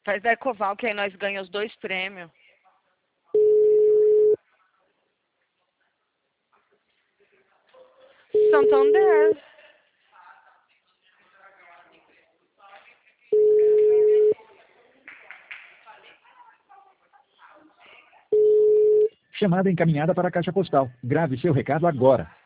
Faz da Ecoval que aí nós ganhamos os 2 prêmios. Santander. Chamada encaminhada para a caixa postal. Grave seu recado agora.